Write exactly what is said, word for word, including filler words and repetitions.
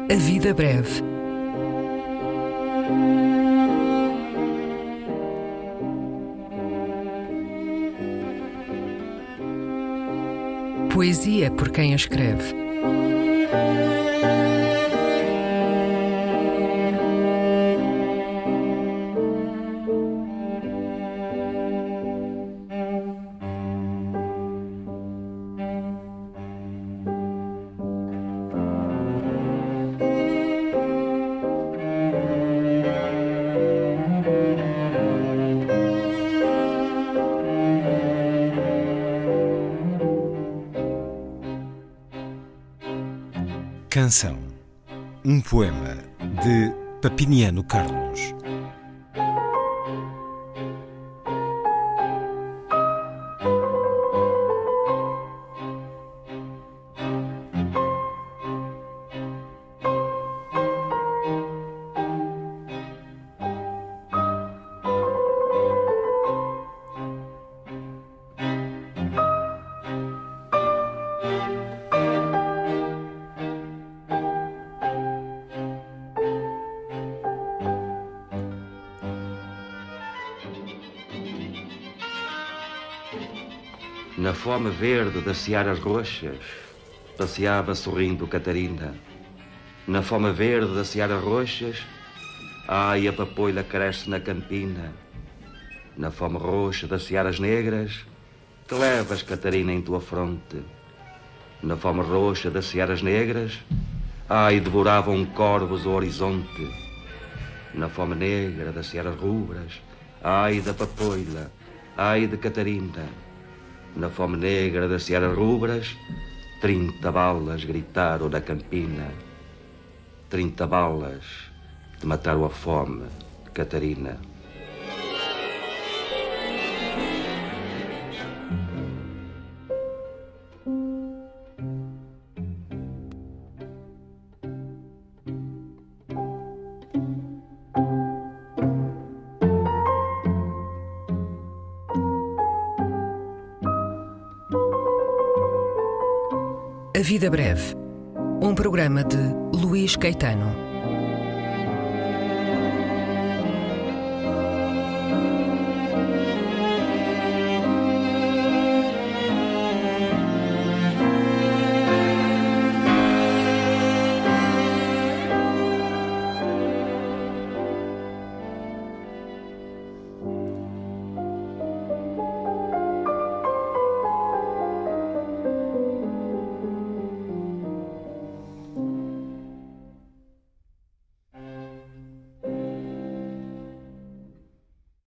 A vida breve. Poesia por quem a escreve. Canção, um poema de Papiniano Carlos. Na fome verde das searas roxas, passeava sorrindo Catarina. Na fome verde das searas roxas, ai, a papoila cresce na campina. Na fome roxa das searas negras, que levas, Catarina, em tua fronte. Na fome roxa das searas negras, ai, devoravam corvos o horizonte. Na fome negra das searas rubras, ai, da papoila, ai, de Catarina. Na fome negra das searas rubras, trinta balas gritaram na campina. Trinta balas de mataram a fome, Catarina. A vida breve. Um programa de Luís Caetano.